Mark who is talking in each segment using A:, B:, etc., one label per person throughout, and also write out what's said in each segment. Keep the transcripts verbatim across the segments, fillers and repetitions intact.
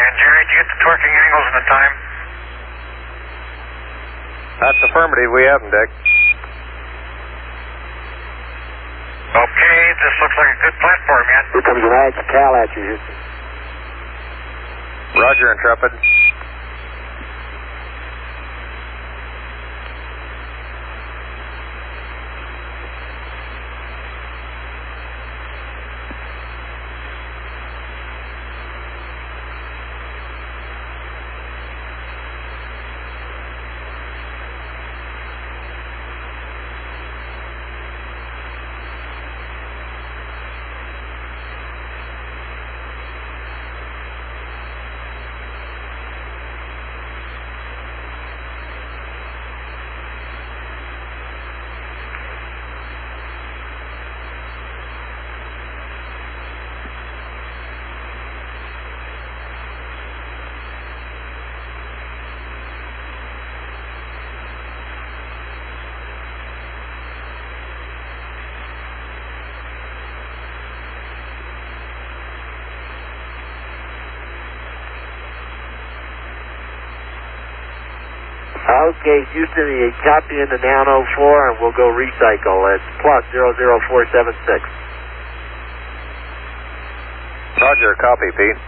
A: And Jerry, did you get the torquing angles and the time?
B: That's affirmative. We have them, Dick.
A: Okay, this looks like a good platform yet.
C: Here comes an Ag Cal at you, Houston.
B: Roger, Intrepid.
C: Okay, Houston, you copy into Nano four, and we'll go recycle. It's plus zero zero four seven six.
B: Roger, copy, Pete.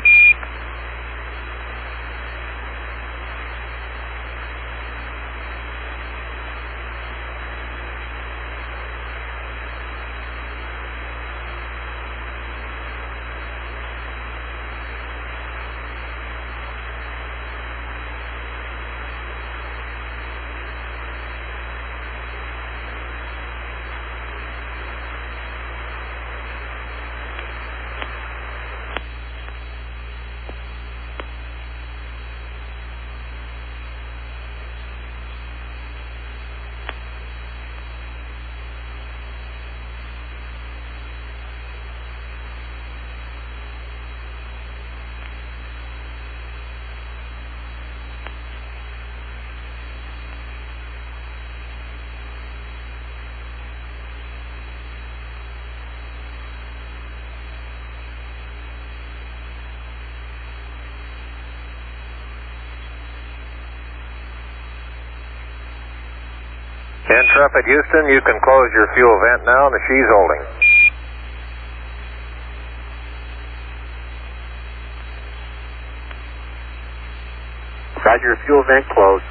B: Intrepid, Houston, you can close your fuel vent now. The she's holding.
C: Roger, fuel vent closed.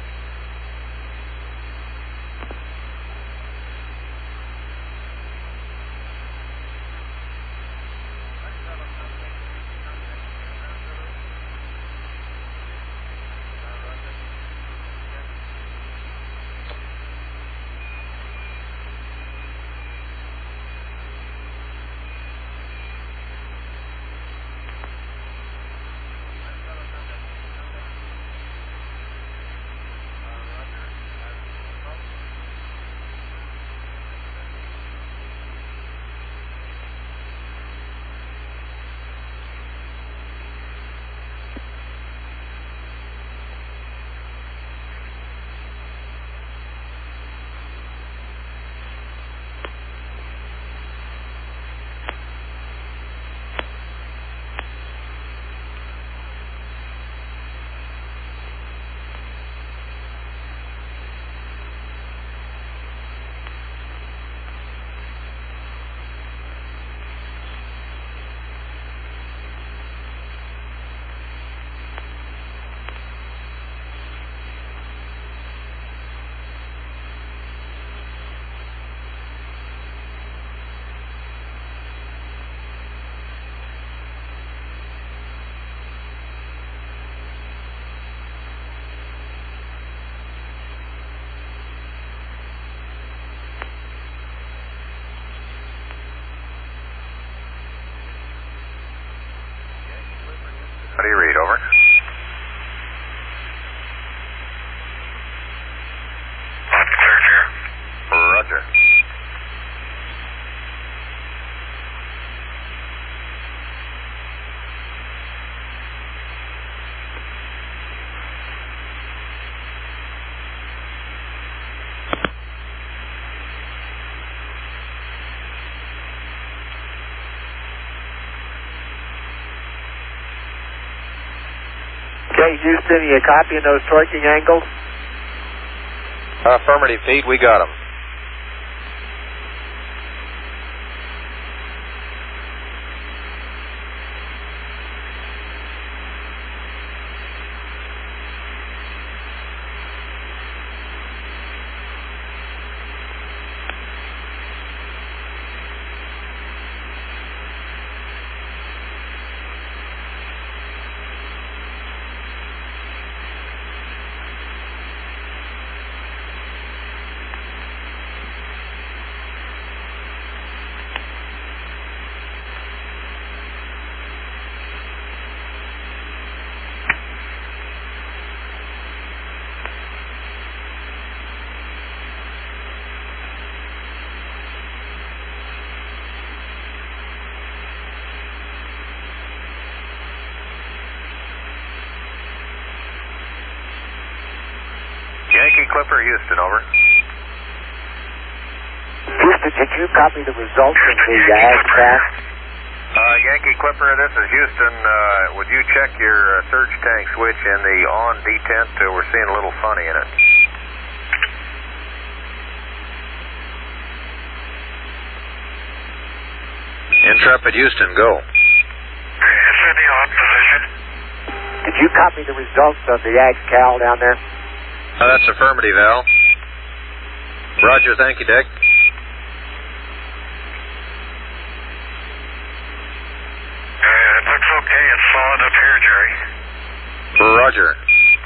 B: How do you read? Over. Roger.
C: Okay, Houston, you copying those torquing angles?
B: Affirmative, Pete. We got them. Yankee Clipper, Houston, over.
C: Houston, did you copy the results of the uh, ag crash?
B: Uh, Yankee Clipper, this is Houston. Uh, would you check your uh, surge tank switch in the on detent? Uh, we're seeing a little funny in it. Intrepid, Houston, go.
A: It's in the on position.
C: Did you copy the results of the ag cal down there?
B: Uh, that's affirmative, Al. Roger, thank you, Dick.
A: Uh, it looks okay. It's solid up here, Jerry.
B: Roger.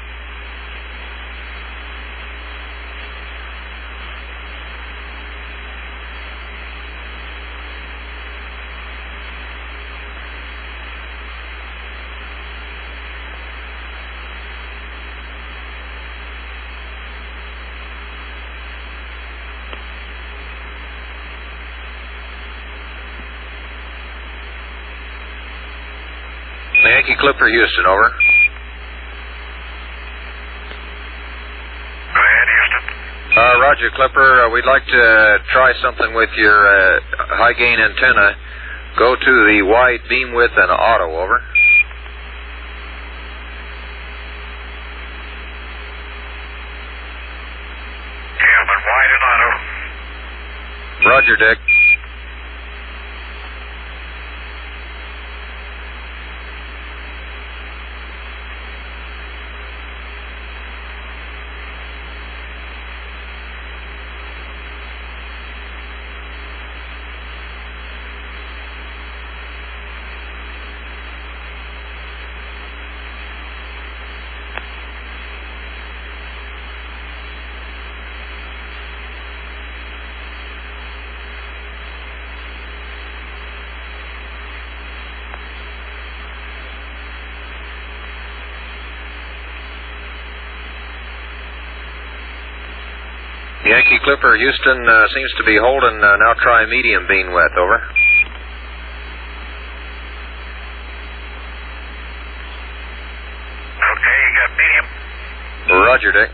B: Yankee Clipper, Houston, over.
A: Go ahead, Houston.
B: Uh, Roger, Clipper. Uh, we'd like to uh, try something with your uh, high gain antenna. Go to the wide beam width and auto, over.
A: Yeah, but wide and auto.
B: Roger, Dick. Yankee Clipper, Houston, uh, seems to be holding. Uh, now try medium beam width, over.
A: Okay, you got medium.
B: Roger, Dick.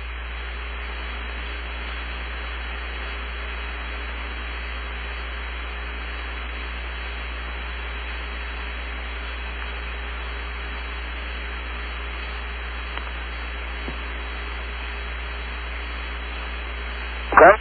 C: Okay.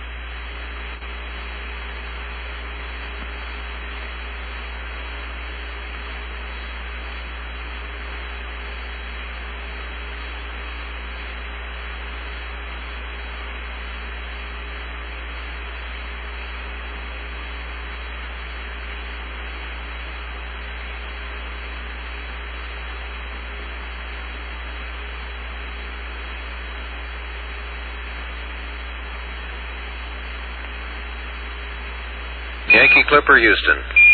B: Yankee Clipper, Houston.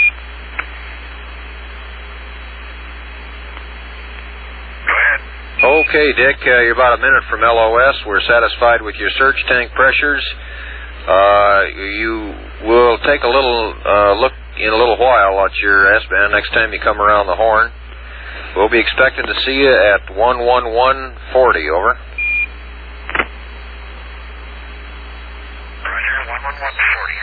A: Go ahead.
B: Okay, Dick, uh, you're about a minute from L O S. We're satisfied with your surge tank pressures. Uh, you will take a little uh, look in a little while at your S-band next time you come around the horn. We'll be expecting to see you at one one one forty, over.
A: Roger, one one one forty.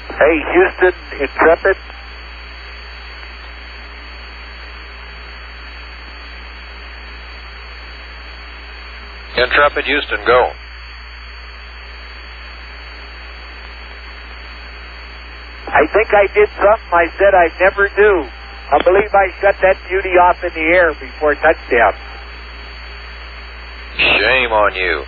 C: Hey, Houston, Intrepid.
B: Intrepid, Houston, go.
C: I think I did something I said I'd never do. I believe I shut that beauty off in the air before touchdown.
B: Shame on you.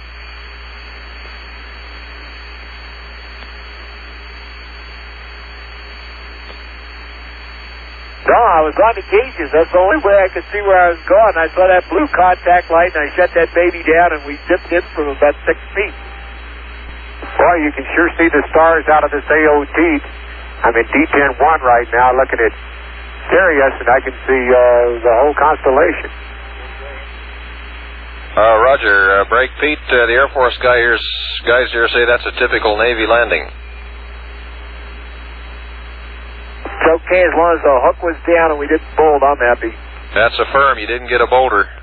C: No, I was on the gauges. That's the only way I could see where I was going. I saw that blue contact light, and I shut that baby down, and we dipped in from about six feet.
A: Boy, you can sure see the stars out of this A O T. I'm in D ten one right now looking at Sirius, and I can see uh, the whole constellation.
B: Uh, Roger. Uh, break Pete, uh, the Air Force guy here, guys here say that's a typical Navy landing.
C: It's okay as long as the hook was down and we didn't bolt. I'm happy.
B: That's a firm. You didn't get a boulder.